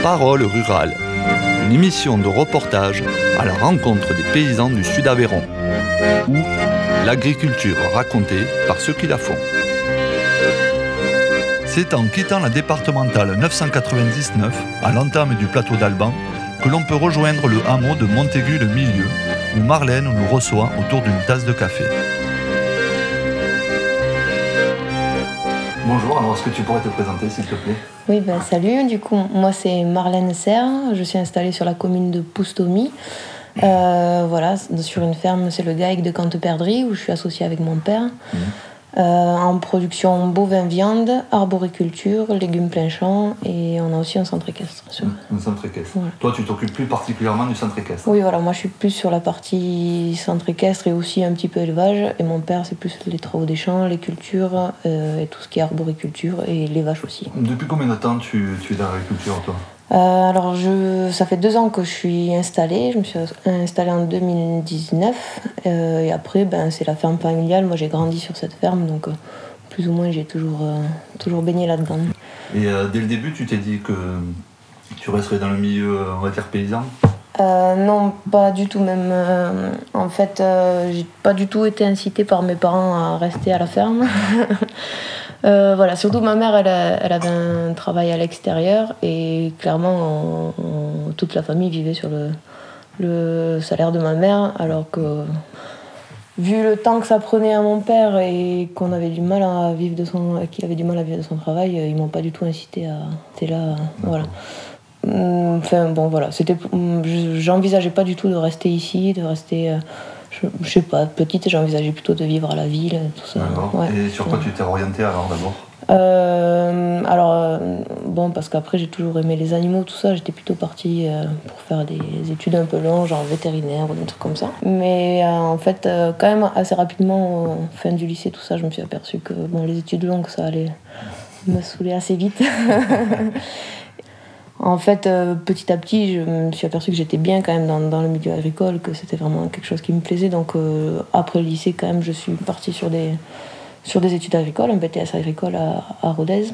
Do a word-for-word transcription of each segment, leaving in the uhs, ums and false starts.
Parole rurale, une émission de reportage à la rencontre des paysans du Sud-Aveyron, ou l'agriculture racontée par ceux qui la font. C'est en quittant la départementale neuf cent quatre-vingt-dix-neuf, à l'entame du plateau d'Alban, que l'on peut rejoindre le hameau de Montaigu-le-Milieu, où Marlène nous reçoit autour d'une tasse de café. Bonjour, alors est-ce que tu pourrais te présenter s'il te plaît ? Oui, ben, salut, du coup, moi c'est Marlène Serre, je suis installée sur la commune de Poustomy, euh, voilà, sur une ferme, c'est le GAEC de Canteperdry, où je suis associée avec mon père, mmh. euh, en production bovin-viande, arboriculture, légumes plein champ, et on a aussi un centre équestre. Sur... Un centre équestre. Voilà. Toi, tu t'occupes plus particulièrement du centre équestre ? Oui, voilà, moi je suis plus sur la partie centre équestre et aussi un petit peu élevage, et mon père c'est plus les travaux des champs, les cultures, euh, et tout ce qui est arboriculture, et les vaches aussi. Depuis combien de temps tu, tu es dans l'agriculture, toi ? Euh, alors, je, ça fait deux ans que je suis installée. Je me suis installée en deux mille dix-neuf. Euh, et après, ben, c'est la ferme familiale. Moi, j'ai grandi sur cette ferme, donc euh, plus ou moins, j'ai toujours, euh, toujours baigné là-dedans. Et euh, dès le début, tu t'es dit que tu resterais dans le milieu, on va dire, paysan ? euh, Non, pas du tout. Même, euh, en fait, euh, j'ai pas du tout été incitée par mes parents à rester à la ferme. Euh, voilà, surtout ma mère, elle, a, elle avait un travail à l'extérieur et clairement, on, on, toute la famille vivait sur le, le salaire de ma mère, alors que vu le temps que ça prenait à mon père et qu'on avait du mal à vivre de son, qu'il avait du mal à vivre de son travail, ils m'ont pas du tout incité à rester là. Voilà. Enfin bon, voilà, c'était, j'envisageais pas du tout de rester ici, de rester. Je, je sais pas, petite, j'envisageais plutôt de vivre à la ville, tout ça. Ouais. Et sur quoi tu t'es orientée alors d'abord ? euh, Alors, euh, bon, parce qu'après j'ai toujours aimé les animaux, tout ça, j'étais plutôt partie euh, pour faire des études un peu longues, genre vétérinaire ou des trucs comme ça. Mais euh, en fait, euh, quand même, assez rapidement, euh, fin du lycée, tout ça, je me suis aperçue que bon, les études longues, ça allait me saouler assez vite. En fait, euh, petit à petit, je me suis aperçue que j'étais bien quand même dans, dans le milieu agricole, que c'était vraiment quelque chose qui me plaisait. Donc euh, après le lycée, quand même, je suis partie sur des, sur des études agricoles, un B T S agricole à, à Rodez.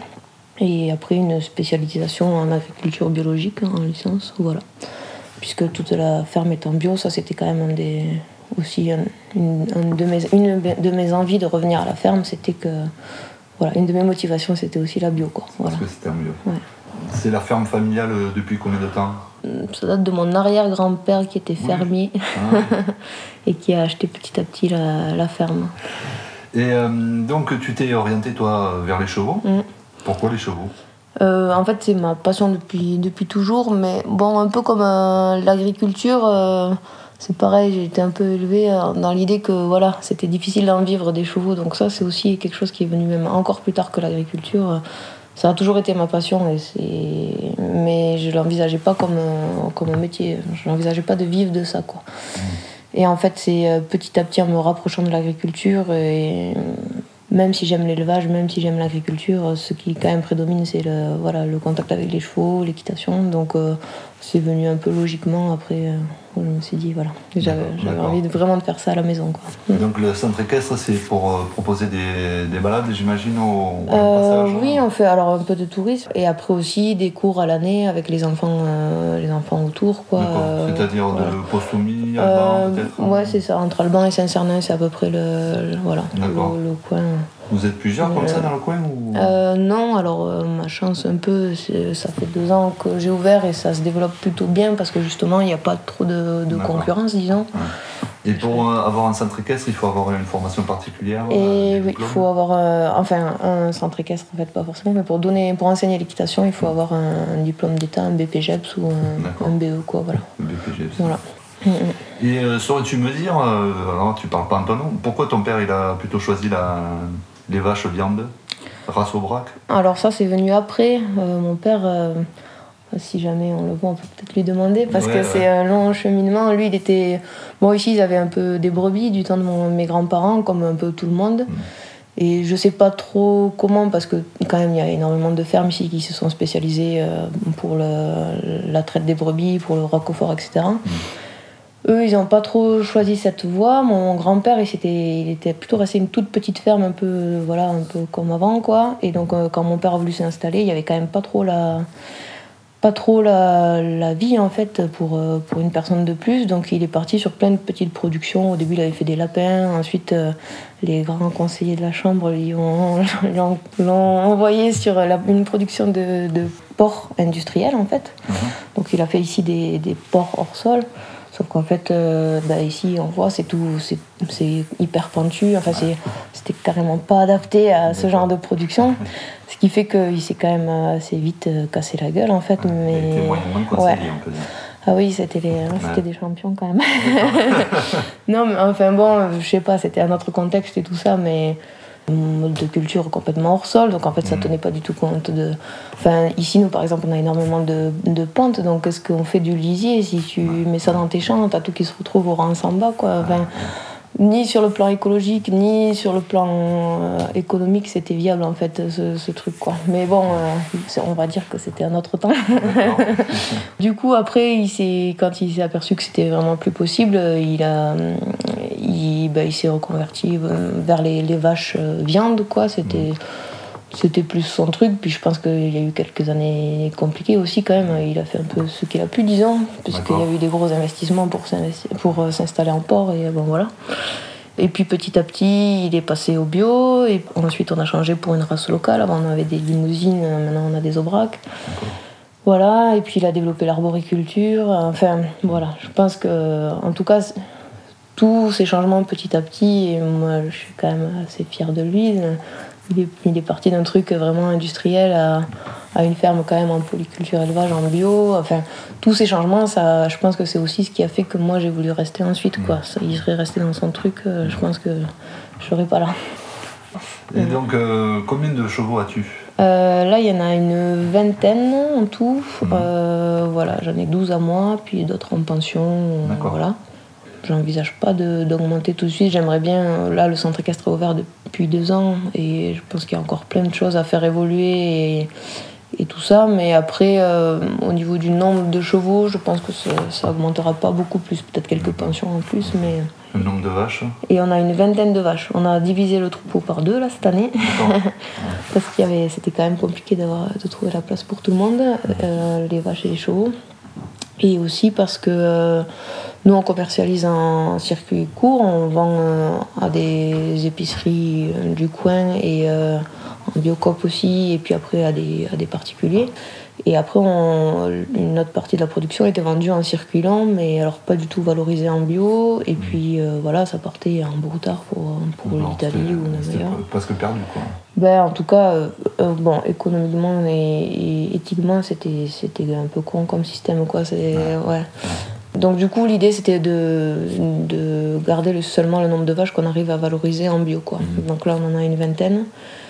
Et après une spécialisation en agriculture biologique, en licence, voilà. Puisque toute la ferme est en bio, ça c'était quand même un des, aussi un, une, un de mes, une de mes envies de revenir à la ferme, c'était que, voilà, une de mes motivations c'était aussi la bio, quoi. Voilà. Parce que c'était en bio. Ouais. C'est la ferme familiale depuis combien de temps ? Ça date de mon arrière-grand-père qui était fermier, oui. Ah. Et qui a acheté petit à petit la, la ferme. Et euh, donc tu t'es orientée toi vers les chevaux. Mm. Pourquoi les chevaux ? euh, En fait c'est ma passion depuis, depuis toujours, mais bon, un peu comme euh, l'agriculture, euh, c'est pareil, j'ai été un peu élevée dans l'idée que voilà, c'était difficile d'en vivre des chevaux, donc ça c'est aussi quelque chose qui est venu même encore plus tard que l'agriculture. Ça a toujours été ma passion, et c'est... mais je ne l'envisageais pas comme un, comme un métier. Je n'envisageais pas de vivre de ça, quoi. Mmh. Et en fait, c'est petit à petit en me rapprochant de l'agriculture, et même si j'aime l'élevage, même si j'aime l'agriculture, ce qui quand même prédomine, c'est le, voilà, le contact avec les chevaux, l'équitation. Donc euh, c'est venu un peu logiquement. Après, euh, je me suis dit, voilà, j'avais, j'avais envie de vraiment de faire ça à la maison, quoi. Donc le centre équestre, c'est pour euh, proposer des, des balades, j'imagine, au, au euh, passage ? Oui, on fait alors un peu de tourisme, et après aussi des cours à l'année avec les enfants, euh, les enfants autour, quoi. D'accord. Euh, C'est-à-dire voilà. De Poustomy, Alban, euh, peut-être ? Ouais, c'est ça. Entre Alban et Saint-Cernin, c'est à peu près le, le voilà, le, le coin. Vous êtes plusieurs euh, comme ça dans le coin ou... euh, Non, alors euh, ma chance un peu, c'est, ça fait deux ans que j'ai ouvert et ça se développe plutôt bien parce que justement il n'y a pas trop de, de concurrence, disons. Ouais. Et pour euh, avoir un centre équestre, il faut avoir une formation particulière. Et euh, oui, il faut avoir euh, enfin un centre équestre en fait, pas forcément, mais pour donner, pour enseigner l'équitation, il faut avoir un, un diplôme d'État, un B P G E P S ou un, un B E quoi, voilà. B P G E P S. Voilà. Et euh, saurais-tu me dire, euh, alors tu parles pas en ton nom, pourquoi ton père il a plutôt choisi la, les vaches viande, race Aubrac ? Alors ça c'est venu après, euh, mon père, euh, si jamais on le voit on peut peut-être lui demander, parce ouais, que ouais. c'est un long cheminement. Lui il était, bon ici ils avaient un peu des brebis du temps de mon, mes grands-parents, comme un peu tout le monde. Mmh. Et je sais pas trop comment, parce que quand même il y a énormément de fermes ici qui se sont spécialisées euh, pour le, la traite des brebis, pour le roquefort, et cetera. Mmh. Eux, ils n'ont pas trop choisi cette voie. Mon grand-père, il, il était plutôt resté une toute petite ferme, un peu, voilà, un peu comme avant, quoi. Et donc, euh, quand mon père a voulu s'installer, il n'y avait quand même pas trop la, pas trop la, la vie en fait pour, pour une personne de plus, donc il est parti sur plein de petites productions. Au début il avait fait des lapins, ensuite euh, les grands conseillers de la chambre lui ont, l'ont, l'ont envoyé sur la, une production de, de porcs industriels en fait. Mmh. Donc il a fait ici des, des porcs hors sol. Sauf qu'en fait, euh, bah ici, on voit, c'est tout, c'est, c'est hyper pentu. Enfin, c'est, c'était carrément pas adapté à ce genre de production. Ce qui fait qu'il s'est quand même assez vite cassé la gueule, en fait. Mais... Il était moins, moins conseillé, ouais. on peut dire. Ah oui, c'était, les, ouais. c'était des champions quand même. Non, mais enfin bon, je sais pas, c'était un autre contexte et tout ça, mais... un mode de culture complètement hors sol, donc en fait ça tenait pas du tout compte de... Enfin, ici nous par exemple on a énormément de, de pentes, donc est-ce qu'on fait du lisier? Si tu mets ça dans tes champs, t'as tout qui se retrouve au rang en bas, quoi. Enfin, ni sur le plan écologique, ni sur le plan euh, économique, c'était viable en fait ce, ce truc, quoi. Mais bon, euh, on va dire que c'était un autre temps. Du coup après, il s'est, quand il s'est aperçu que c'était vraiment plus possible, il a... Il, bah, il s'est reconverti vers les, les vaches euh, viande, quoi. C'était, c'était plus son truc. Puis je pense qu'il y a eu quelques années compliquées aussi, quand même. Il a fait un peu ce qu'il a pu, disons, puisqu'il y a eu des gros investissements pour, pour euh, s'installer en port. Et bon, voilà. Et puis petit à petit, il est passé au bio. Et ensuite, on a changé pour une race locale. Avant, on avait des limousines. Maintenant, on a des aubracs. Voilà. Et puis, il a développé l'arboriculture. Enfin, voilà. Je pense que, en tout cas... tous ces changements petit à petit, et moi je suis quand même assez fière de lui. Il est, il est parti d'un truc vraiment industriel à, à une ferme quand même en polyculture élevage, en bio. Enfin, tous ces changements, ça, je pense que c'est aussi ce qui a fait que moi j'ai voulu rester ensuite, quoi. Ça, il serait resté dans son truc, je pense que je serais pas là. Et donc, euh, combien de chevaux as-tu ? euh, Là, il y en a une vingtaine en tout. Mmh. Euh, voilà, j'en ai douze à moi, puis d'autres en pension. D'accord. Voilà. J'envisage pas de, d'augmenter tout de suite. J'aimerais bien... Là, le centre équestre est ouvert depuis deux ans et je pense qu'il y a encore plein de choses à faire évoluer et, et tout ça. Mais après, euh, au niveau du nombre de chevaux, je pense que ça, ça augmentera pas beaucoup plus. Peut-être quelques pensions en plus, mais... Le nombre de vaches ? Et on a une vingtaine de vaches. On a divisé le troupeau par deux, là, cette année. Parce qu'il y avait... C'était quand même compliqué d'avoir, de trouver la place pour tout le monde, euh, les vaches et les chevaux. Et aussi parce que euh, nous, on commercialise en circuit court, on vend euh, à des épiceries euh, du coin et euh, en Biocoop aussi, et puis après à des, à des particuliers. Et après, on, une autre partie de la production était vendue en circuit long, mais alors pas du tout valorisée en bio. Et puis euh, voilà, ça partait en brouillard pour, pour non, l'Italie ou le meilleur. Presque perdu, quoi. Ben, en tout cas, euh, euh, bon, économiquement et, et éthiquement, c'était, c'était un peu con comme système, quoi. C'est, ouais. Ouais. Donc du coup, l'idée, c'était de, de garder le, seulement le nombre de vaches qu'on arrive à valoriser en bio, quoi. Mmh. Donc là, on en a une vingtaine.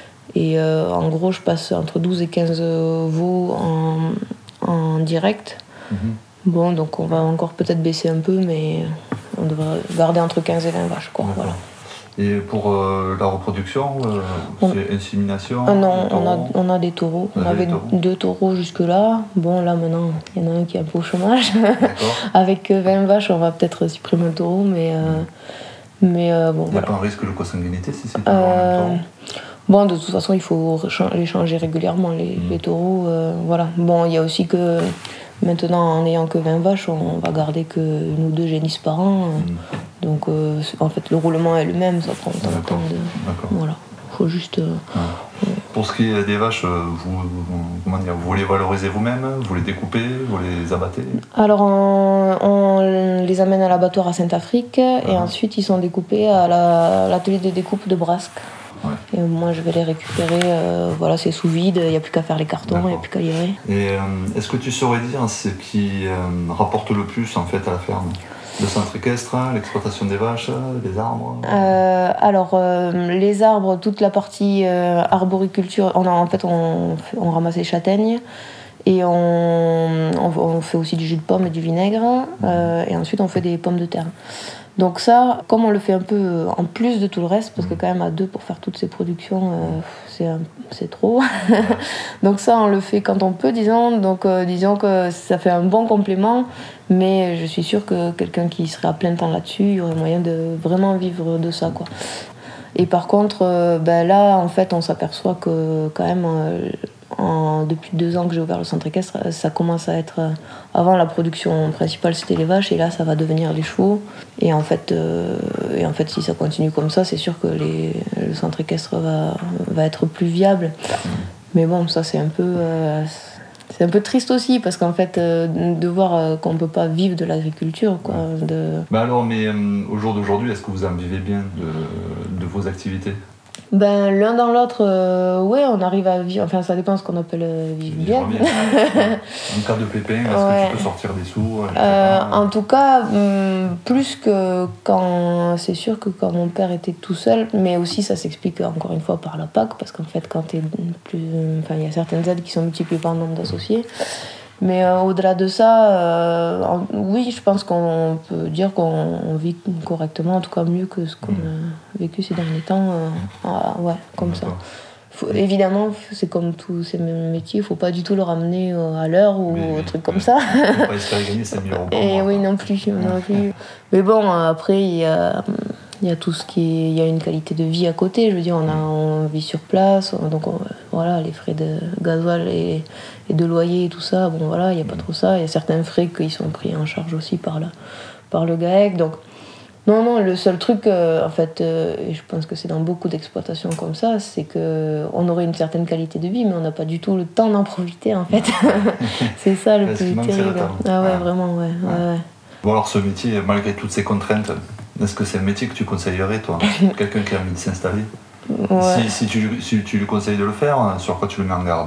Et euh, en gros, je passe entre douze et quinze veaux en, en direct. Mmh. Bon, donc on va encore peut-être baisser un peu, mais on devrait garder entre quinze et vingt vaches, quoi. Voilà. Et pour euh, la reproduction, euh, on... c'est insémination ah non, on a, on a des taureaux. On, on avait taureaux. deux taureaux jusque-là. Bon, là maintenant, il y en a un qui est un peu au chômage. Avec vingt vaches, on va peut-être supprimer un taureau, mais, euh, mais euh, bon. Il n'y a voilà. pas un risque de consanguinité si c'est euh, un Bon, de toute façon, il faut les changer régulièrement, les, mmh. les taureaux. Euh, voilà. Bon, il y a aussi que maintenant, en n'ayant que vingt vaches, on va garder qu'une ou deux génisses par an. Mmh. Donc, euh, en fait, le roulement est le même, ça prend autant de temps. De... Voilà. Il faut juste. Euh, ouais. Pour ce qui est des vaches, vous, comment dire, vous les valorisez vous-même, vous les découpez, vous les abattez ? Alors, on, on les amène à l'abattoir à Saint-Afrique et ah. ensuite ils sont découpés à, la, à l'atelier de découpe de Brasque. Ouais. Et moi, je vais les récupérer. Euh, voilà, c'est sous vide, il n'y a plus qu'à faire les cartons, il n'y a plus qu'à livrer. Et euh, est-ce que tu saurais dire ce qui euh, rapporte le plus en fait à la ferme ? Le centre équestre, l'exploitation des vaches, les arbres euh, Alors, euh, les arbres, toute la partie euh, arboriculture, on a, en fait, on, on ramasse les châtaignes et on, on, on fait aussi du jus de pomme et du vinaigre. Euh, et ensuite, on fait des pommes de terre. Donc ça, comme on le fait un peu en plus de tout le reste, parce que quand même à deux pour faire toutes ces productions, euh, c'est, un, c'est trop. Donc ça, on le fait quand on peut, disons. Donc euh, disons que ça fait un bon complément, mais je suis sûre que quelqu'un qui serait à plein temps là-dessus, il y aurait moyen de vraiment vivre de ça, quoi. Et par contre, euh, ben là, en fait, on s'aperçoit que quand même, euh, en, depuis deux ans que j'ai ouvert le centre équestre, ça commence à être... Avant, la production principale, c'était les vaches, et là, ça va devenir les chevaux. Et en fait, euh, et en fait si ça continue comme ça, c'est sûr que les, le centre équestre va, va être plus viable. Mais bon, ça, c'est un peu... Euh, c'est un peu triste aussi, parce qu'en fait, euh, de voir euh, qu'on ne peut pas vivre de l'agriculture, quoi. De... Bah alors, mais euh, au jour d'aujourd'hui, est-ce que vous en vivez bien de, de vos activités ? Ben, l'un dans l'autre, euh, ouais, on arrive à vivre. Enfin, ça dépend de ce qu'on appelle euh, vivre bien. bien. En cas de pépin, est-ce ouais. que tu peux sortir des sous euh, En tout cas, hum, plus que quand. C'est sûr que quand mon père était tout seul, mais aussi ça s'explique encore une fois par la P A C, parce qu'en fait, quand t'es plus. Enfin, il y a certaines aides qui sont multipliées par le nombre d'associés. Mais euh, au-delà de ça, euh, en, oui, je pense qu'on peut dire qu'on vit correctement, en tout cas mieux que ce qu'on a vécu ces derniers temps. Euh, ah, ouais, comme ça. Faut, évidemment, c'est comme tous ces métiers, il ne faut pas du tout le ramener à l'heure ou oui, un truc oui. comme ça. Il ne faut pas espérer gagner ses mille euros par Et mois. oui, non plus, non plus. Mais bon, après, il y a... Il y a tout ce qui est, il y a une qualité de vie à côté. Je veux dire, on, a, on vit sur place, donc on, voilà, les frais de gasoil et, et de loyer et tout ça, bon voilà, il n'y a pas trop ça. Il y a certains frais qui sont pris en charge aussi par, la, par le GAEC. Donc, non, non, le seul truc, euh, en fait, euh, et je pense que c'est dans beaucoup d'exploitations comme ça, c'est qu'on aurait une certaine qualité de vie, mais on n'a pas du tout le temps d'en profiter, en fait. C'est ça le plus terrible. Ah ouais, ouais, vraiment, ouais, ouais. ouais, ouais. Bon, alors ce métier, malgré toutes ces contraintes, est-ce que c'est un métier que tu conseillerais, toi ? Quelqu'un qui a envie de s'installer ? Ouais. Si, si, tu, si tu lui conseilles de le faire, sur quoi tu le mets en garde ?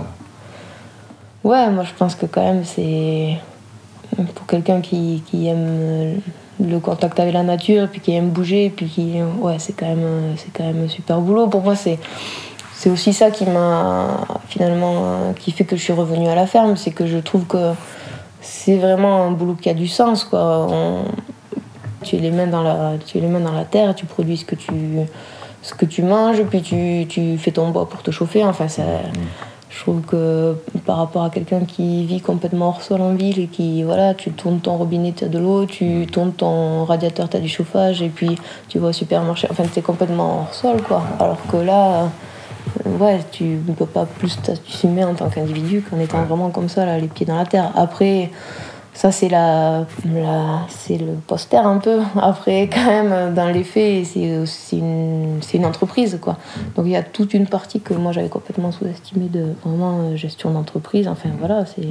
Ouais, moi je pense que quand même c'est... Pour quelqu'un qui, qui aime le contact avec la nature, puis qui aime bouger, puis qui... Ouais, c'est quand même, c'est quand même un super boulot. Pour moi, c'est... C'est aussi ça qui m'a finalement... qui fait que je suis revenue à la ferme, c'est que je trouve que c'est vraiment un boulot qui a du sens, quoi. On... Tu es les mains dans la, tu es les mains dans la terre, tu produis ce que tu, ce que tu manges, puis tu, tu fais ton bois pour te chauffer. Enfin, ça, je trouve que par rapport à quelqu'un qui vit complètement hors sol en ville et qui, voilà, tu tournes ton robinet, tu as de l'eau, tu tournes ton radiateur, tu as du chauffage, et puis tu vas au supermarché. Enfin, tu es complètement hors sol, quoi. Alors que là, ouais, tu ne peux pas plus t'assumer en tant qu'individu qu'en étant vraiment comme ça, là, les pieds dans la terre. Après... Ça, c'est, la, la, c'est le poster un peu. Après, quand même, dans les faits, c'est, c'est, une, c'est une entreprise, quoi. Donc, il y a toute une partie que moi, j'avais complètement sous-estimée de vraiment gestion d'entreprise. Enfin, voilà, c'est...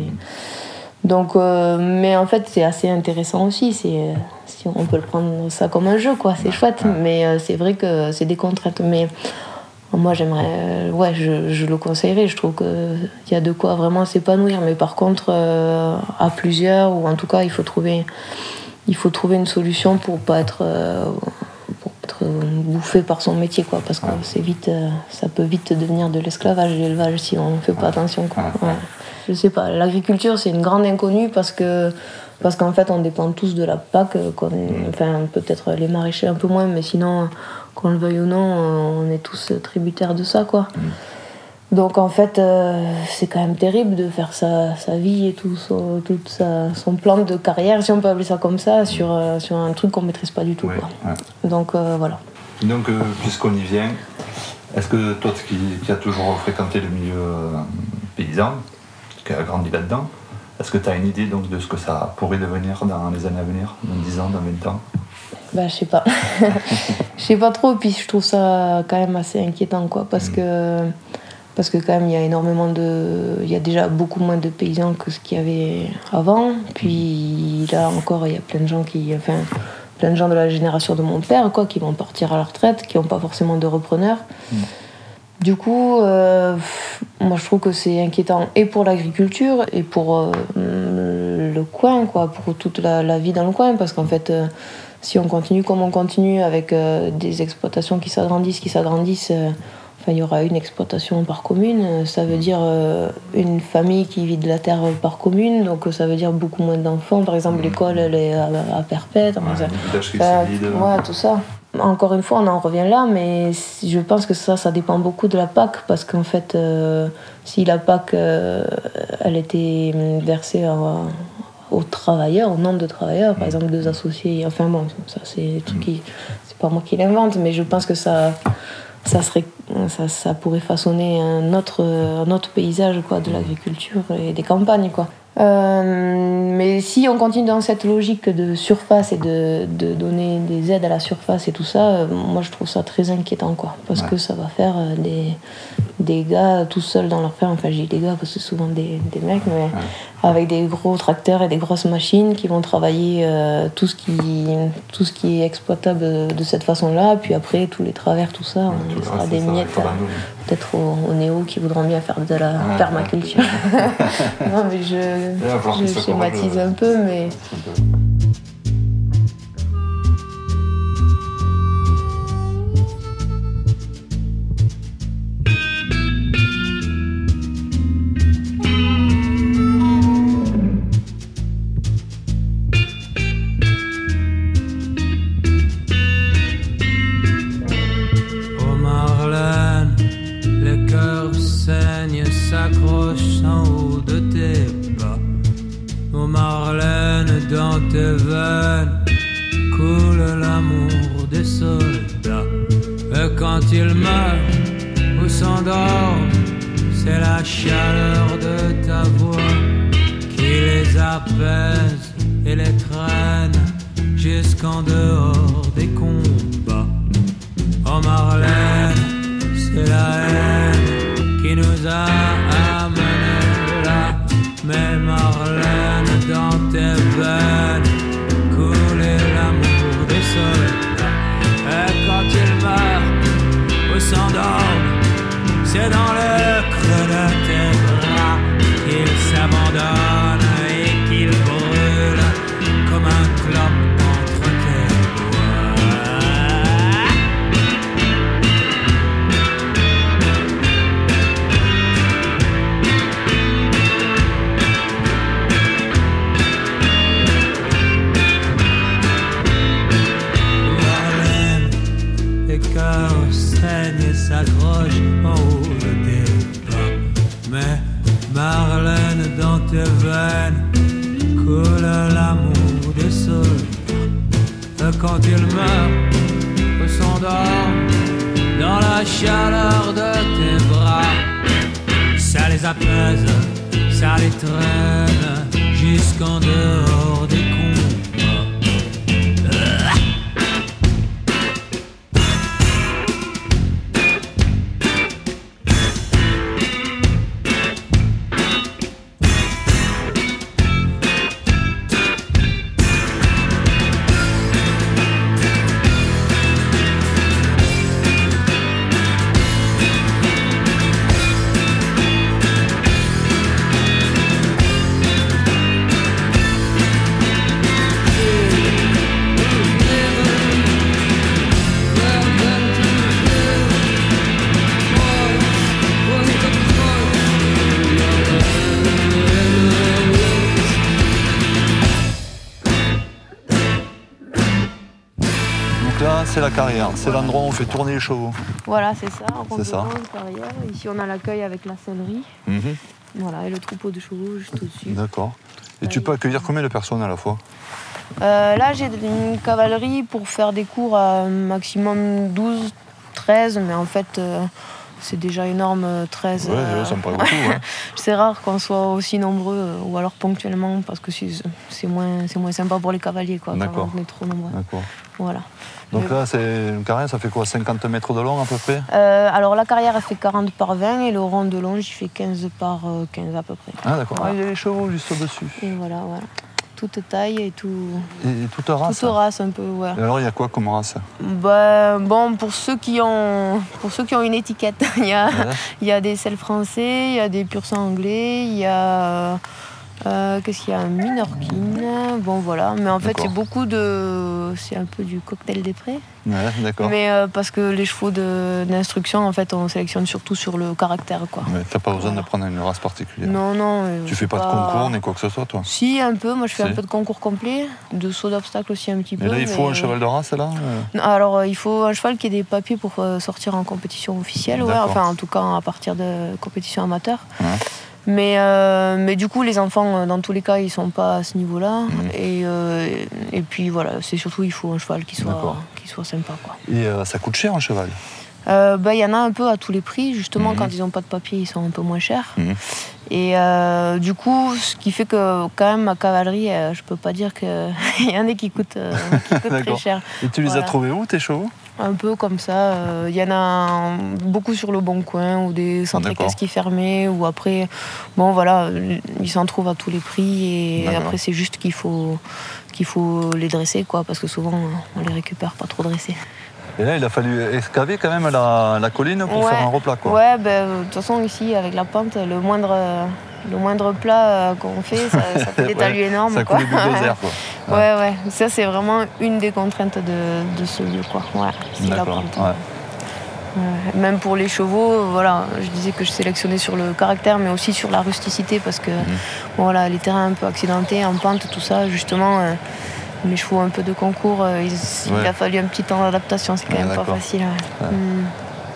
Donc, euh, mais en fait, c'est assez intéressant aussi. C'est, si on peut le prendre ça comme un jeu, quoi. C'est chouette. Mais euh, c'est vrai que c'est des contraintes. Mais... Moi, j'aimerais... Ouais, je, je le conseillerais. Je trouve qu'il y a de quoi vraiment s'épanouir. Mais par contre, euh, à plusieurs, ou en tout cas, il faut trouver, il faut trouver une solution pour pas être, euh, pour être bouffé par son métier, quoi. Parce que c'est vite, euh, ça peut vite devenir de l'esclavage, l'élevage, si on ne fait pas attention, quoi. Ouais. Je sais pas. L'agriculture, c'est une grande inconnue parce que... Parce qu'en fait, on dépend tous de la P A C. Enfin, peut-être les maraîchers un peu moins, mais sinon, qu'on le veuille ou non, on est tous tributaires de ça, quoi. Mm. Donc, en fait, euh, c'est quand même terrible de faire sa, sa vie et tout son, toute sa, son plan de carrière, si on peut appeler ça comme ça, sur, euh, sur un truc qu'on ne maîtrise pas du tout, ouais, quoi. Ouais. Donc, euh, voilà. Et donc, euh, puisqu'on y vient, est-ce que toi, qui, qui as toujours fréquenté le milieu euh, paysan, qui a grandi là-dedans, est-ce que tu as une idée donc, de ce que ça pourrait devenir dans les années à venir, dans dix ans, dans vingt ans ? Bah, je sais pas. Je sais pas trop, puis je trouve ça quand même assez inquiétant, quoi, parce mmh. que parce que quand même, il y a énormément de... Il y a déjà beaucoup moins de paysans que ce qu'il y avait avant, puis là encore, il y a plein de gens qui... Enfin, plein de gens de la génération de mon père, quoi, qui vont partir à la retraite, qui n'ont pas forcément de repreneurs. Mmh. Du coup, euh, moi je trouve que c'est inquiétant et pour l'agriculture et pour euh, le coin, quoi, pour toute la, la vie dans le coin, parce qu'en fait, euh, si on continue comme on continue avec euh, des exploitations qui s'agrandissent, qui s'agrandissent, euh, enfin il y aura une exploitation par commune, ça veut dire euh, une famille qui vit de la terre par commune, donc ça veut dire beaucoup moins d'enfants. Par exemple, l'école elle est à, à perpète, ouais, ça, enfin, ouais, tout ça. Encore une fois, on en revient là, mais je pense que ça, ça dépend beaucoup de la P A C, parce qu'en fait, euh, si la P A C, euh, elle était versée à, aux travailleurs, au nombre de travailleurs, par exemple deux associés, enfin bon, ça c'est des trucs qui, c'est pas moi qui l'invente, mais je pense que ça, ça serait ça, ça pourrait façonner un autre, un autre paysage quoi, de l'agriculture et des campagnes. Quoi. Euh, mais si on continue dans cette logique de surface et de, de donner des aides à la surface et tout ça, euh, moi je trouve ça très inquiétant quoi, parce ouais. que ça va faire euh, des, des gars tout seuls dans leur ferme, enfin j'ai des gars parce que c'est souvent des, des mecs, mais ouais. avec des gros tracteurs et des grosses machines qui vont travailler euh, tout, ce qui, tout ce qui est exploitable de cette façon-là, puis après tous les travers, tout ça, ouais, on laissera des miettes peut-être aux, aux néos qui voudront bien faire de la ouais, permaculture. Ouais. Non mais je... Je schématise un peu, mais... Oh Marlène, les cœurs saignent, s'accrochent en haut de tes pas. Oh Marlène, dans tes veines coule l'amour des soldats. Et quand ils meurent ou s'endorment, c'est la chaleur de ta voix qui les apaise et les traîne jusqu'en dehors des combats. Oh Marlène, c'est la haine qui nous a amenés là. Mais Marlène, dans tes veines coulait l'amour des soldats. Et quand ils meurent ou s'endorment, c'est dans le creux de tes bras qu'ils s'abandonnent et qu'ils brûlent comme un clope entre tes s'accroche en haut de tes pas. Mais Marlène, dans tes veines coule l'amour des soldats. Et quand ils meurent ou s'endorment dans la chaleur de tes bras, ça les apaise, ça les traîne jusqu'en dehors des combats. C'est la carrière, c'est voilà. L'endroit où on fait tourner les chevaux. Voilà, c'est ça, on c'est ça. Carrière. Ici, on a l'accueil avec la sellerie. Mm-hmm. Voilà, et le troupeau de chevaux juste au-dessus. D'accord. Et tu peux accueillir combien de personnes à la fois? euh, Là, j'ai une cavalerie pour faire des cours à maximum douze, treize, mais en fait, euh, c'est déjà énorme, treize. Ouais, euh... ça me paraît beaucoup. Ouais. C'est rare qu'on soit aussi nombreux, euh, ou alors ponctuellement, parce que c'est, c'est, moins, c'est moins sympa pour les cavaliers, quoi, D'accord. quand on est trop nombreux. D'accord. Voilà. Donc là, c'est une carrière, ça fait quoi, cinquante mètres de long à peu près? euh, Alors la carrière, elle fait quarante par vingt et le rond de long, j'y fais quinze par quinze à peu près. Ah d'accord, ah, il y a les chevaux juste au-dessus. Et voilà, voilà. Toute taille et tout. Et toute race? Toute race un peu, ouais. Et alors il y a quoi comme race? Ben, bon, pour ceux qui ont, pour ceux qui ont une étiquette, il y a, ouais. il y a des sels français, il y a des pur sang anglais, il y a... Euh, qu'est-ce qu'il y a? Un Minorquine, bon voilà, mais en fait d'accord. c'est beaucoup de... c'est un peu du cocktail des prés. Ouais, d'accord. Mais euh, parce que les chevaux de, d'instruction, en fait, on sélectionne surtout sur le caractère, quoi. Ouais, t'as pas besoin voilà. de prendre une race particulière. Non, non. Tu fais pas, pas de concours ni quoi que ce soit, toi? Si, un peu, moi je fais c'est... un peu de concours complet, de saut d'obstacle aussi un petit peu. Et là, il faut mais... un cheval de race, là non, alors, euh, il faut un cheval qui ait des papiers pour euh, sortir en compétition officielle, ouais, enfin, en tout cas, à partir de compétition amateur. Ouais. Mais, euh, mais du coup, les enfants, dans tous les cas, ils sont pas à ce niveau-là. Mmh. Et, euh, et puis voilà, c'est surtout, il faut un cheval qui soit, qui soit sympa, quoi. Et euh, ça coûte cher, un cheval? Euh, bah, y en a un peu à tous les prix. Justement, Mhm. quand ils n'ont pas de papier, ils sont un peu moins chers. Mhm. Et euh, du coup, ce qui fait que quand même ma cavalerie, euh, je peux pas dire qu'il y en a qui coûtent, euh, qui coûtent très D'accord. cher. Et tu les Voilà. as trouvés où, tes chevaux? Un peu comme ça. Il y en a beaucoup sur le Bon Coin ou des centres D'accord. équestres qui fermaient. Ou après, bon voilà, ils s'en trouvent à tous les prix. Et D'accord. après, c'est juste qu'il faut, qu'il faut les dresser, quoi, parce que souvent, on les récupère pas trop dressés. Et là, il a fallu excaver quand même la, la colline pour Ouais. faire un replat, quoi. Ouais, ben, de toute façon, ici, avec la pente, le moindre, le moindre plat euh, qu'on fait, ça, ça fait des talus Ouais, énormes. ça quoi. coule du désert, quoi. Ouais, ouais. Ça, c'est vraiment une des contraintes de, de ce lieu, quoi. Ouais, c'est la D'accord. pente. Ouais. Ouais. Même pour les chevaux, voilà, je disais que je sélectionnais sur le caractère, mais aussi sur la rusticité, parce que Mhm. bon, voilà, les terrains un peu accidentés, en pente, tout ça, justement, euh, mes chevaux un peu de concours, euh, il, il Ouais. a fallu un petit temps d'adaptation, c'est quand Ouais, même pas d'accord. facile. Ouais. Ouais. Mm.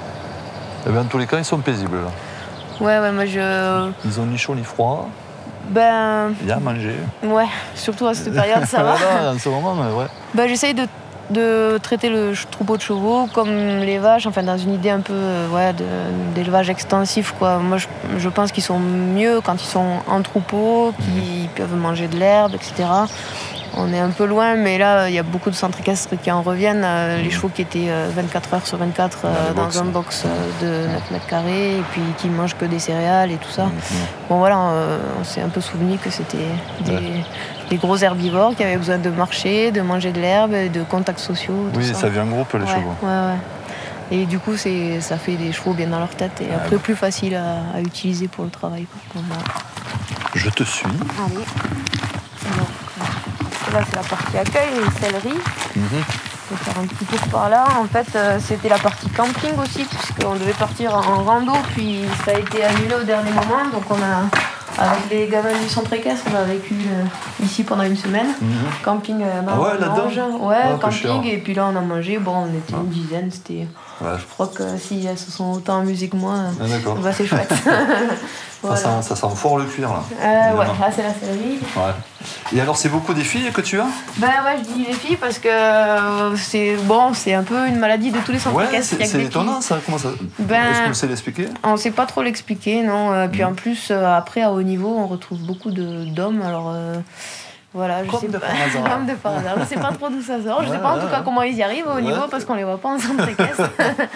Eh bien, en tous les cas, ils sont paisibles, là. ouais, ouais, moi je. Ils ont ni chaud ni froid. Ben. Il y a à manger. Ouais, surtout à cette période, ça va. Voilà, en ce moment, mais ouais. Ben, j'essaye de, de traiter le ch- troupeau de chevaux comme les vaches, enfin dans une idée un peu euh, ouais, de- d'élevage extensif, quoi. Moi, je, je pense qu'ils sont mieux quand ils sont en troupeau, qu'ils peuvent manger de l'herbe, et cetera. On est un peu loin, mais là, il y a beaucoup de centres équestres qui en reviennent. Euh, les chevaux qui étaient euh, vingt-quatre heures sur vingt-quatre euh, Dans les dans box. un box euh, de neuf mètres carrés, et puis qui mangent que des céréales et tout ça. Mhm. Bon voilà, euh, on s'est un peu souvenu que c'était des, Ouais. des gros herbivores qui avaient besoin de marcher, de manger de l'herbe, de contacts sociaux. tout Oui, ça. ça vient en groupe, les Ouais, chevaux. ouais, ouais. Et du coup, c'est, ça fait des chevaux bien dans leur tête et après plus facile à, à utiliser pour le travail, quoi. Voilà. Je te suis. Allez. Donc, là, c'est la partie accueil, les selleries. Mhm. Je vais faire un petit tour par là. En fait, euh, c'était la partie camping aussi, puisqu'on devait partir en rando, puis ça a été annulé au dernier moment. Donc, on a, avec les gamins du centre équestre, on a vécu euh, ici pendant une semaine. Mhm. Camping euh, dans Ah ouais, la là-dedans Grange. Ouais, Ah, peu camping. cher. Et puis là, on a mangé. Bon, on était une dizaine. C'était. Ouais. Je crois que si elles se sont autant amusées que moi, Ah, d'accord. bah, c'est chouette. Voilà. Ça, sent, ça sent fort le cuir, là. Euh, ouais, évidemment. là, c'est la sellerie. Ouais. Et alors, c'est beaucoup des filles que tu as? Ben ouais, je dis les filles parce que euh, c'est bon, c'est un peu une maladie de tous les centres Ouais, équestres. Il y c'est a que c'est des étonnant, filles. ça. Comment ça Ben- Est-ce qu'on sait l'expliquer? On sait pas trop l'expliquer, non. Euh, puis Mhm. en plus, euh, après à haut niveau, on retrouve beaucoup de d'hommes. Alors euh, voilà, je Comme sais de pas. par hasard. Comme de par hasard. Je sais pas trop d'où ça sort. Je sais Ouais, pas en ouais, tout cas ouais. comment ils y arrivent au Ouais. niveau parce qu'on les voit pas en centre équestre.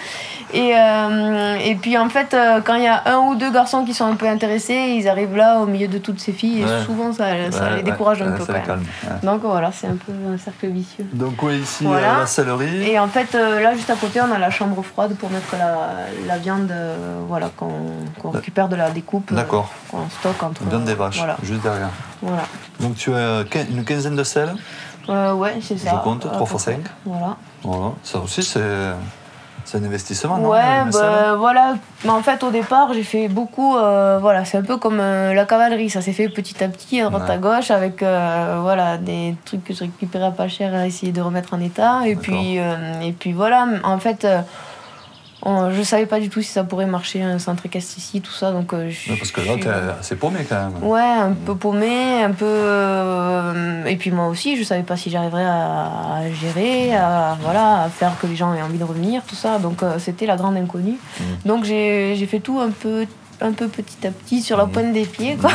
et euh, et puis en fait, euh, quand il y a un ou deux garçons qui sont un peu intéressés, ils arrivent là au milieu de toutes ces filles et Ouais. souvent ça, ça Ouais, les décourage ouais, un ouais, peu ça quand les même. calme. Ouais. Donc voilà, c'est un peu un cercle vicieux. Donc, oui, ici, Voilà. euh, la sellerie. Et en fait, euh, là, juste à côté, on a la chambre froide pour mettre la, la viande euh, voilà, qu'on qu'on récupère de la découpe. euh, D'accord. qu'on stocke entre. Viande des vaches, Voilà. juste derrière. voilà. Donc, tu as quin- une quinzaine de selles. Euh, ouais, c'est ça. Je compte, à trois peu fois près. cinq. Voilà. Voilà. Ça aussi, c'est c'est un investissement, non? Ouais, une bah, selle voilà. Mais en fait, au départ, j'ai fait beaucoup. euh, voilà, c'est un peu comme euh, la cavalerie. Ça s'est fait petit à petit, à droite Ouais. à gauche, avec euh, voilà, des trucs que je récupérais à pas cher à essayer de remettre en état. Et D'accord. puis, euh, et puis voilà, en fait. Euh, on- je savais pas du tout si ça pourrait marcher, un centre équestre ici, tout ça. Donc, euh, je- Ouais, parce que là, je- t'es assez paumé quand même. Ouais, un peu paumé, un peu. euh, Et puis moi aussi, je savais pas si j'arriverais à, à gérer, à, voilà, à faire que les gens aient envie de revenir, tout ça. Donc euh, c'était la grande inconnue. Mhm. Donc j'ai j'ai fait tout un peu, un peu petit à petit sur la Mhm. pointe des pieds, quoi.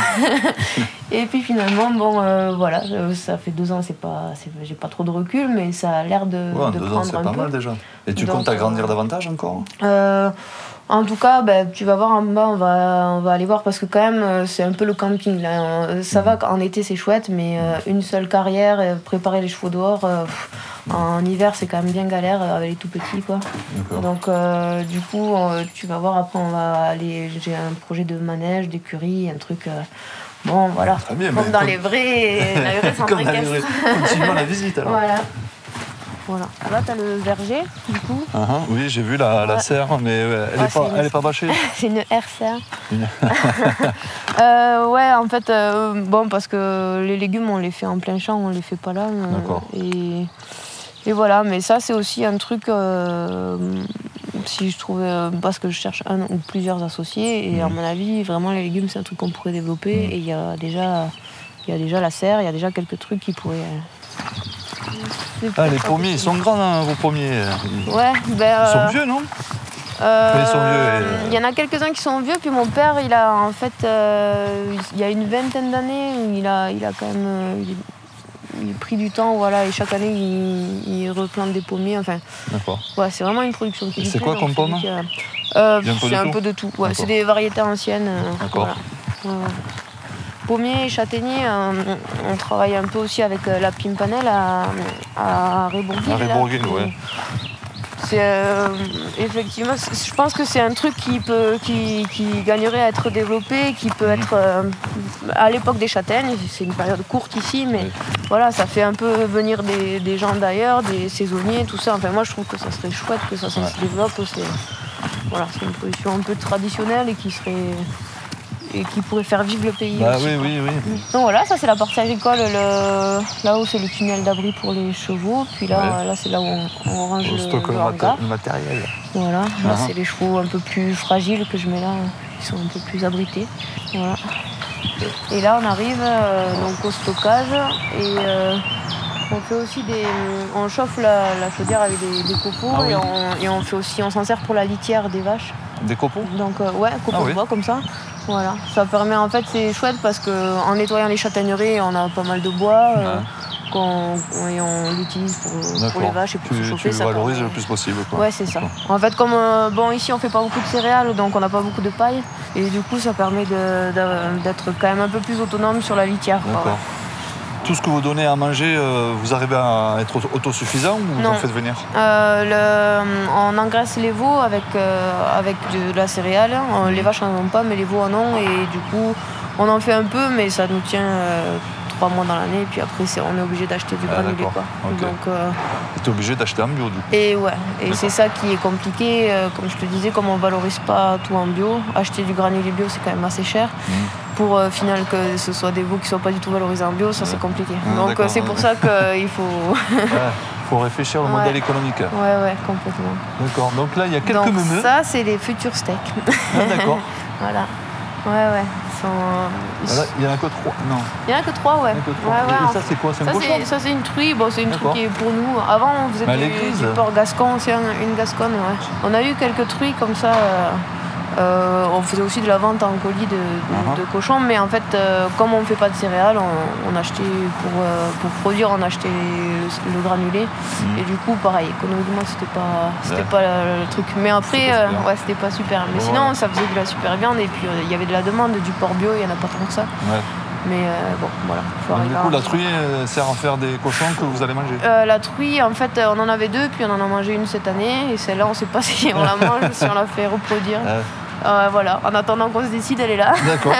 Et puis finalement, bon, euh, voilà, euh, ça fait deux ans, c'est pas, c'est- j'ai pas trop de recul, mais ça a l'air de, Ouais, en de deux ans, prendre c'est un pas peu. mal déjà. Et tu Donc, comptes agrandir euh, davantage encore? Euh, en tout cas, ben, tu vas voir en bas, on va, on va aller voir parce que quand même, euh, c'est un peu le camping là. Euh, Ça va, en été c'est chouette, mais euh, une seule carrière, euh, préparer les chevaux dehors, euh, pff, en hiver c'est quand même bien galère euh, avec les tout petits, quoi. D'accord. Donc euh, du coup, euh, tu vas voir après, on va aller. J'ai un projet de manège, d'écurie, un truc. euh, bon, voilà. Très bien, Comme mais dans comme- les vrais, les vrais centres Comme dans les équestres. vrais- Continuons la visite alors. Voilà. Voilà. Là, t'as le verger, du coup. Ah, ah, oui, j'ai vu la, la Ouais. serre, mais euh, elle Ah, n'est pas, c'est une- elle est pas bâchée. C'est une R C A. Une- Euh, ouais, en fait, euh, bon, parce que les légumes, on les fait en plein champ, on les fait pas là. euh, D'accord. Et, et voilà, mais ça, c'est aussi un truc, euh, si je trouvais, euh, parce que je cherche un ou plusieurs associés, et à Mhm. mon avis, vraiment, les légumes, c'est un truc qu'on pourrait développer, Mhm. et il y a déjà, il y a déjà la serre, il y a déjà quelques trucs qui pourraient. euh, c'est Ah, les peut-être pommiers, ils sont grands, hein, vos pommiers. Ils Ouais, ben. ils sont euh, vieux, non? Euh, Mais ils sont vieux. Il y en a quelques-uns qui sont vieux, puis mon père, il a en fait, euh, il y a une vingtaine d'années, il a, il a quand même euh, il, il a pris du temps, voilà, et chaque année, il, il replante des pommiers, enfin, D'accord. ouais, c'est vraiment une production qui Et lui c'est plaît, quoi donc comme pomme lui qui a- euh, Il y a un peu C'est de un tout peu de tout, ouais, D'accord. c'est des variétés anciennes. euh, D'accord. voilà. Ouais, ouais. Pommier et châtaignier, euh, on, on travaille un peu aussi avec euh, la Pimpannelle à, à Rébourguil. À là. Rébourguil, ouais. C'est euh, effectivement, c'est- je pense que c'est un truc qui peut, qui, qui gagnerait à être développé, qui peut être euh, à l'époque des châtaignes. C'est une période courte ici, mais Oui. voilà, ça fait un peu venir des, des gens d'ailleurs, des saisonniers, tout ça. Enfin, moi, je trouve que ça serait chouette que ça, ça Ouais. se développe. C'est voilà, c'est une production un peu traditionnelle et qui serait et qui pourrait faire vivre le pays. Bah aussi, oui, quoi. oui, oui. Donc voilà, ça c'est la partie agricole. Le... Là-haut c'est le tunnel d'abri pour les chevaux. Puis là, Ouais. là c'est là où on, on range On le, stocke le le, hangar. maté- le matériel. Voilà, là Ah. c'est les chevaux un peu plus fragiles que je mets là, qui sont un peu plus abrités. Voilà. Et là on arrive euh, donc au stockage et euh, on fait aussi des. On chauffe la, la chaudière avec des, des copeaux Ah oui. et, on, et on fait aussi, on s'en sert pour la litière des vaches. Des copeaux Donc euh, ouais, copeaux Ah de oui. bois comme ça. Voilà, ça permet en fait c'est chouette parce que en nettoyant les châtaigneraies, on a pas mal de bois euh, Ouais. qu'on et on l'utilise pour, pour D'accord. les vaches et pour Tu, se chauffer. tu ça valorises permet- le plus possible, quoi. Ouais, c'est ça. En fait, comme euh, bon ici on fait pas beaucoup de céréales, donc on n'a pas beaucoup de paille et du coup ça permet de- de- d'être quand même un peu plus autonome sur la litière. quoi. D'accord. Tout ce que vous donnez à manger, euh, vous arrivez à être auto- autosuffisant ou vous Non. en faites venir Euh, le- on engraisse les veaux avec, euh, avec de, de la céréale. Euh, Les vaches n'en ont pas, mais les veaux en ont. Et du coup, on en fait un peu, mais ça nous tient euh, trois mois dans l'année. Et puis après, c'est- on est obligé d'acheter du Ah, granulé. d'accord. Quoi. Ok. Donc, euh, Tu es obligé d'acheter en bio, du coup. et ouais, et D'accord. c'est ça qui est compliqué. euh, Comme je te disais, comme on valorise pas tout en bio, acheter du granulé bio, c'est quand même assez cher. Mhm. Pour au final que ce soit des veaux qui soient pas du tout valorisés en bio, ça c'est compliqué. Ah, Donc d'accord, euh, c'est ouais. pour ça qu'il faut. Il faut réfléchir au Ouais. modèle économique. Ouais, ouais, complètement. D'accord. Donc là, il y a quelques Donc meumeux. ça, c'est les futurs steaks. Ah, d'accord. Voilà. Ouais, ouais. Ils sont... ils Voilà, sont- il n'y en a que trois. Non, Il y en a que trois, ouais. il n'y en a que trois. Ouais, ouais, Et en ça, c'est quoi C'est un Ça cochon c'est, ça, c'est une truie, bon, c'est une truie D'accord. qui est pour nous. Avant, on faisait Mais du, elle est grise. du porc gascon, c'est un- une gasconne, ouais. On a eu quelques truies comme ça. euh, euh, on faisait aussi de la vente en colis de, de, Uh-huh. de cochons, mais en fait, euh, comme on ne fait pas de céréales, on, on achetait pour, euh, pour produire, on achetait le, le granulé. Mhm. Et du coup, pareil, économiquement, c'était pas, c'était Ouais. pas le, le truc. Mais après, C'était pas euh, super. ouais, c'était pas super. Mais Ouais. sinon, ça faisait de la super viande et puis euh, il y avait de la demande, du porc bio, il y en a pas tant que ça. Ouais. Mais euh, bon, voilà. Faut Donc, arriver du à coup, la vendre. truie euh, sert à faire des cochons que vous allez manger. Euh, la truie, en fait, euh, on en avait deux, puis on en a mangé une cette année. Et celle-là, on sait pas si on la mange, si on la fait reproduire. Ouais. Euh, voilà, en attendant qu'on se décide, elle est là. D'accord.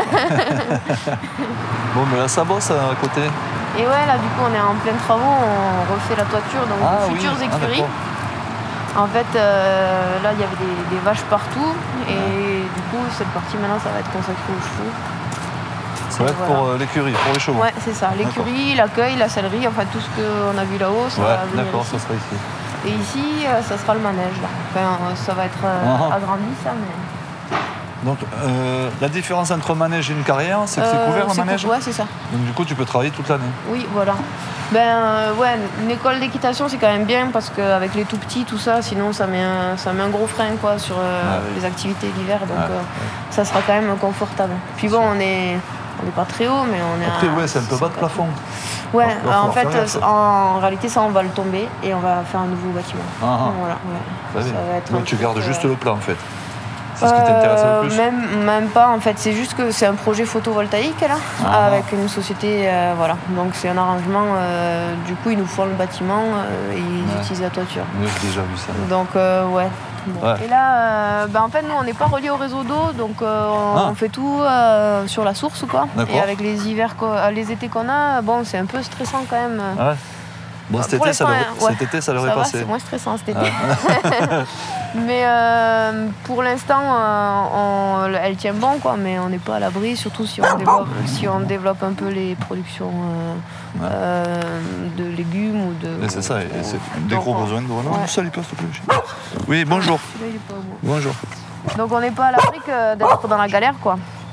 Bon, mais là, ça bosse à côté. Et ouais, là, du coup, on est en plein travaux, on refait la toiture, donc Ah des oui. futures Ah, écuries. d'accord. En fait, euh, là, il y avait des, des vaches partout. Et du coup, cette partie, maintenant, ça va être consacrée aux chevaux. Ça va être Voilà. pour euh, l'écurie, pour les chevaux. Ouais, c'est ça. L'écurie, l'accueil, la sellerie, enfin, tout ce qu'on a vu là-haut, ça Ouais, va venir d'accord, ici. ça sera ici. Et ici, euh, ça sera le manège, là. Enfin, euh, ça va être euh, Ah ah. agrandi, ça, mais... Donc, euh, la différence entre manège et une carrière, c'est que c'est Euh, couvert le c'est manège. cou- Ouais, c'est ça. Donc, du coup, tu peux travailler toute l'année. Oui, voilà. Ben euh, ouais, une école d'équitation c'est quand même bien parce qu'avec les tout petits, tout ça, sinon ça met un, ça met un gros frein quoi sur euh, Ouais. les activités d'hiver, donc Ouais, euh, ouais. ça sera quand même confortable. Puis bon, on est, on n'est pas très haut, mais on est. Après, à ouais, c'est un peu bas de plafond. Ouais, Va- va en falloir fait, faire gaffe. euh, en réalité, ça on va le tomber et on va faire un nouveau bâtiment. Ah, ah. Voilà, ouais. Ça Ça va. va être Donc, un tu truc, gardes euh, juste le plan, en fait. C'est ce qui t'intéresse Euh, le plus. même, même pas en fait, c'est juste que c'est un projet photovoltaïque là, Ah. avec une société, euh, voilà. Donc c'est un arrangement, euh, du coup ils nous font le bâtiment euh, et ils Ouais. utilisent la toiture. Oui, j'ai déjà vu ça. Donc euh, ouais. Bon. Ouais. Et là, euh, bah, en fait nous on n'est pas relié au réseau d'eau, donc euh, on, Ah. on fait tout euh, sur la source quoi. D'accord. Et avec les hivers, qu'o- euh, les étés qu'on a, bon c'est un peu stressant quand même. Ouais. Bon, Bah, cet pour été, ça l'instant, devrait, hein, ouais. cet été, ça devrait Ça va, passer. c'est moins stressant cet été. Ah. Mais euh, pour l'instant, euh, on- elle tient bon, quoi, mais on n'est pas à l'abri, surtout si on développe, si on développe un peu les productions euh, Ouais. euh, de légumes ou de. Et c'est ça, et ou- c'est ou- des donc, gros on- besoins de non, ouais. salut pas, s'il te plaît. Oui, bonjour. Celui-là, il est pas beau. Bonjour. Donc on n'est pas à l'abri que d'être dans la galère, quoi.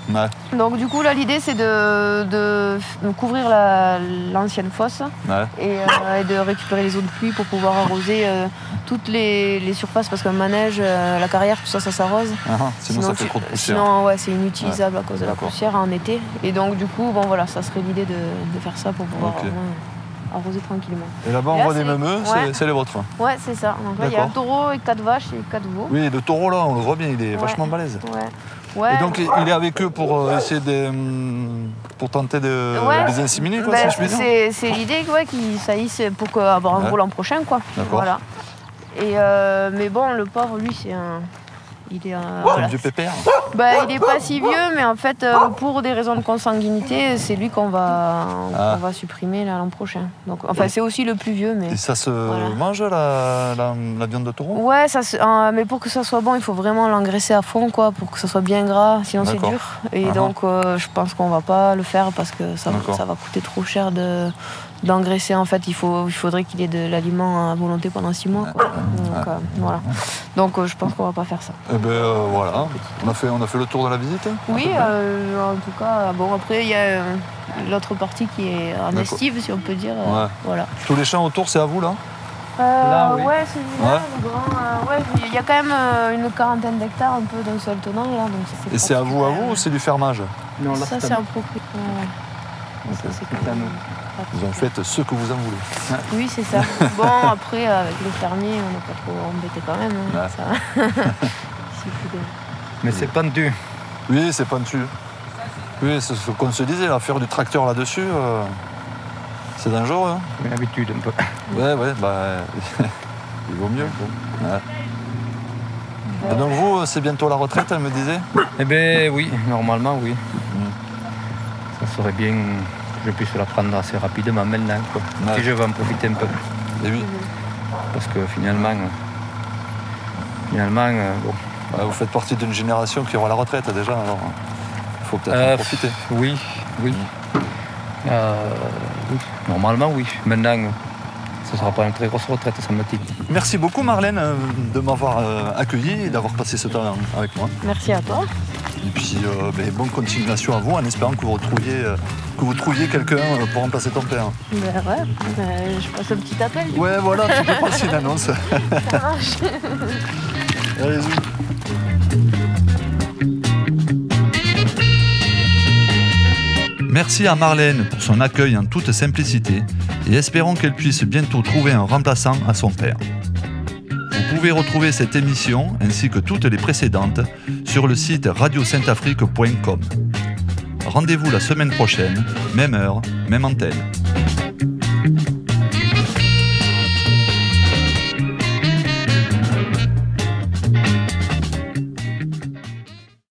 Ouais. Donc du coup là l'idée c'est de, de, de couvrir la, l'ancienne fosse Ouais. et, euh, et de récupérer les eaux de pluie pour pouvoir arroser euh, toutes les, les surfaces parce qu'un manège, euh, la carrière, tout ça, ça s'arrose. Ah, sinon, ça fait tu- trop de poussière. Sinon ouais, c'est inutilisable à cause de la D'accord. poussière en été. Et donc du coup bon voilà, ça serait l'idée de, de faire ça pour pouvoir Ok. au moins arroser tranquillement. Et là-bas, on Et là, voit des c'est- meumeux, ouais. c'est, c'est les vôtres. Ouais c'est ça. Donc là il y a un D'accord. taureau et quatre vaches et quatre veaux. Oui, le taureau là, on le voit bien, il est Ouais. vachement balèze. Ouais. Ouais. Et donc, il est avec eux pour euh, essayer de. hum, pour tenter de Ouais, les inséminer, quoi, ben, si je puis dire. c'est, c'est l'idée ouais, qu'ils saillissent pour que- avoir un Ouais. veau l'an prochain. Quoi. D'accord. Voilà. Et euh, mais bon, le pauvre, lui, c'est un. Il est un. C'est voilà. un vieux pépère. Ben, il est pas si vieux, mais en fait, euh, pour des raisons de consanguinité, c'est lui qu'on va, Ah. qu'on va supprimer là, l'an prochain. Donc, enfin, c'est aussi le plus vieux, mais. Et ça se Voilà. mange, la, la, la viande de taureau? Ouais, ça, se- euh, mais pour que ça soit bon, il faut vraiment l'engraisser à fond, quoi, pour que ça soit bien gras, sinon c'est D'accord. dur. Et Ah ah. donc, euh, je pense qu'on va pas le faire parce que ça, D'accord. ça va coûter trop cher de, d'engraisser. En fait, il, faut, il faudrait qu'il ait de l'aliment à volonté pendant six mois. Quoi. Donc, euh, voilà. Donc, euh, je pense qu'on va pas faire ça. Eh ben euh, voilà, on a, fait, on a fait le tour de la visite. Oui, euh, en tout cas, bon, après, il y a euh, l'autre partie qui est en D'accord. estive, si on peut dire. euh, Ouais. Voilà. Tous les champs autour, c'est à vous là? Euh, Là, oui. Ouais, c'est Ouais. là, le grand, euh, ouais, il y a quand même euh, une quarantaine d'hectares un peu d'un seul tenant là, donc ça, Et c'est à vous, à vous ou c'est du fermage? Non, là, Ça c'est c'est à un propriétaire. Ouais. Ça, c'est quand c'est à même nous. pratique. Vous en faites ce que vous en voulez. Oui, c'est ça. Bon, après, euh, avec les fermiers, on n'est pas trop embêtés quand même. hein, Ouais. ça. Il suffit de- Mais c'est pendu. Oui, c'est pentu. Oui, c'est ce qu'on se disait, là, faire du tracteur là-dessus, euh, c'est dangereux. Hein. Une habitude un peu. Ouais, ouais, bah. il vaut mieux. quoi. Ouais. Et donc vous, c'est bientôt la retraite, elle me disait? Eh bien, oui, normalement, oui. Mm. Ça serait bien que je puisse la prendre assez rapidement maintenant. Quoi. Ouais. Si je veux en profiter un peu. Et oui, Parce que finalement, euh, finalement, euh, bon. ouais, vous faites partie d'une génération qui aura la retraite déjà, alors il faut peut-être Euh, en profiter. Oui, oui. Euh, oui. Normalement, oui. Maintenant, euh, ce ne sera pas une très grosse retraite, semble-t-il. Merci beaucoup Marlène euh, de m'avoir euh, accueilli et d'avoir passé ce temps avec moi. Merci à toi. Et puis euh, ben, bonne continuation à vous en espérant que vous retrouviez, euh, que vous trouviez quelqu'un euh, pour remplacer ton père. Ben ouais, ben, je passe un petit appel. du Ouais voilà, tu peux passer une annonce. coup, ça marche. Allez-y. Merci à Marlène pour son accueil en toute simplicité et espérons qu'elle puisse bientôt trouver un remplaçant à son père. Vous pouvez retrouver cette émission ainsi que toutes les précédentes sur le site radio sainte afrique point com. Rendez-vous la semaine prochaine, même heure, même antenne.